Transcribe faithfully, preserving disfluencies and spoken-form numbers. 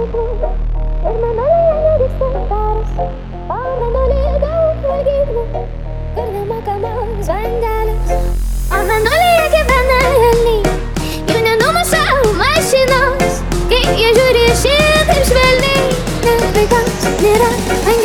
ir mėnulyje nedygsta karas, o mėnulyje daug valgyklų, kur nemokamos bandelės. O mėnulyje gyvena elniai, jų nenumuša mašinos, kai jie žiūri šitaip švelniai, net vaikams nėra